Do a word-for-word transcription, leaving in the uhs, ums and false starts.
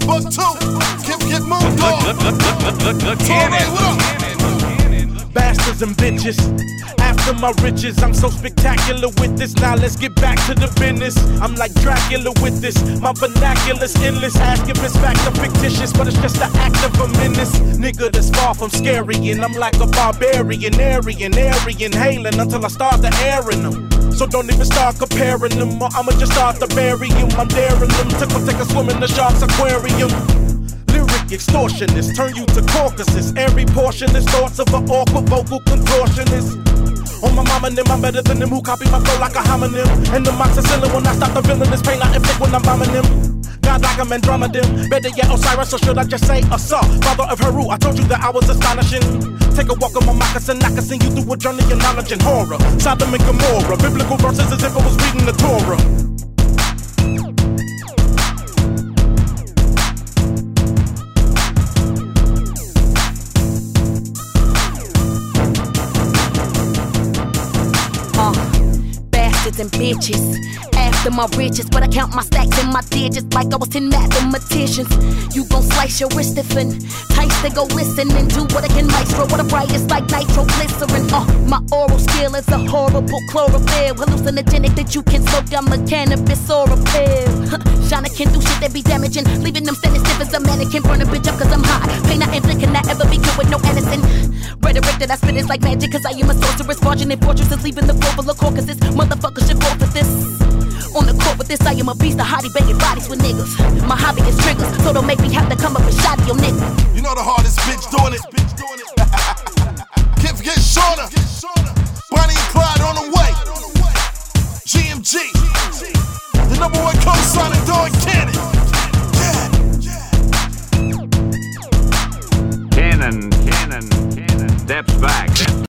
buck two. Kip get moved on. Torre, what up? Bastards and bitches, after my riches, I'm so spectacular with this. Now let's get back to the business. I'm like Dracula with this. My vernacular's endless. Ask if it's fact or fictitious, but it's just the act of a menace. Nigga that's far from scary, and I'm like a barbarian, Aryan, Aryan, hailing until I start the airing them. So don't even start comparing them, or I'ma just start to bury them. I'm daring them to come take a swim in the shark's aquarium. Lyric extortionist, turn you to Caucasus. Every portion is thoughts of an awkward vocal contortionist. On my mama and them, I'm better than them who copy my flow like a homonym. And the moxicillin when I stop the villainous pain I inflict when I'm bombing them. God like I'm Andromedan, better yet Osiris, or should I just say Asa, father of Heru? I told you that I was astonishing. Take a walk on my moccasin, I can send you through a journey of knowledge and horror. Sodom and Gomorrah, biblical verses as if I was reading the Torah. And bitches after my riches, but I count my stacks and my digits like I was ten mathematicians. You gon' slice your wrist and tights to go listen and do what I can maestro. What a bright is like nitroglycerin. Uh, my oral skill is a horrible chlorophyll, hallucinogenic that you can smoke down the cannabis or a pill. Shana can do shit that be damaging, leaving them standing stiff as a mannequin. Burn a bitch up cause I'm hot. Pain I inflict can I ever be good with no innocent. Rhetoric that I spit is like magic cause I am a sorceress. Barging in fortresses, leaving the floor full of Caucasus. Motherfuckers should go for this. On the court with this, I am a beast, a hottie banging bodies with niggas. My hobby is triggers, so don't make me have to come up and shot your nigga. You know the hardest bitch doing it. Kip get shorter. Bonnie and Clyde on the way. G M G, the number one co-sign in Dawn Cannon. Cannon, Cannon, Cannon steps back.